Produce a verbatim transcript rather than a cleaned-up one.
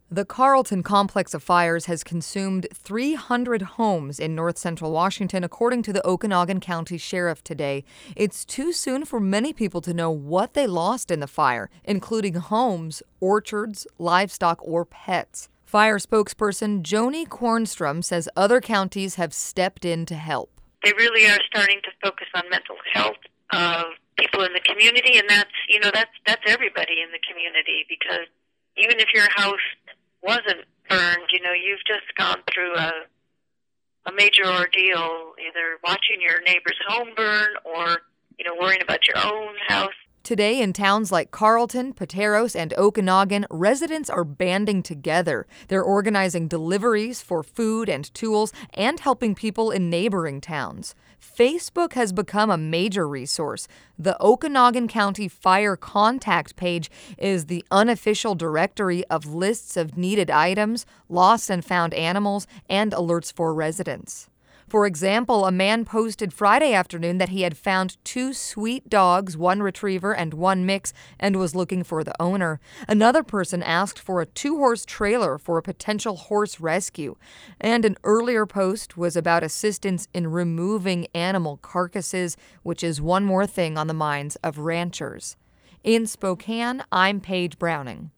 The Carlton complex of fires has consumed three hundred homes in north central Washington, according to the Okanogan County Sheriff today. It's too soon for many people to know what they lost in the fire, including homes, orchards, livestock, or pets. Fire spokesperson Joni Kornstrom says other counties have stepped in to help. They really are starting to focus on mental health of people in the community, and that's, you know, that's that's everybody in the community, because even if your house wasn't burned, you know, you've just gone through a a major ordeal, either watching your neighbor's home burn or, you know, worrying about your own house. Today, in towns like Carlton, Pateros, and Okanogan, residents are banding together. They're organizing deliveries for food and tools and helping people in neighboring towns. Facebook has become a major resource. The Okanogan County Fire Contact page is the unofficial directory of lists of needed items, lost and found animals, and alerts for residents. For example, a man posted Friday afternoon that he had found two sweet dogs, one retriever and one mix, and was looking for the owner. Another person asked for a two-horse trailer for a potential horse rescue. And an earlier post was about assistance in removing animal carcasses, which is one more thing on the minds of ranchers. In Spokane, I'm Paige Browning.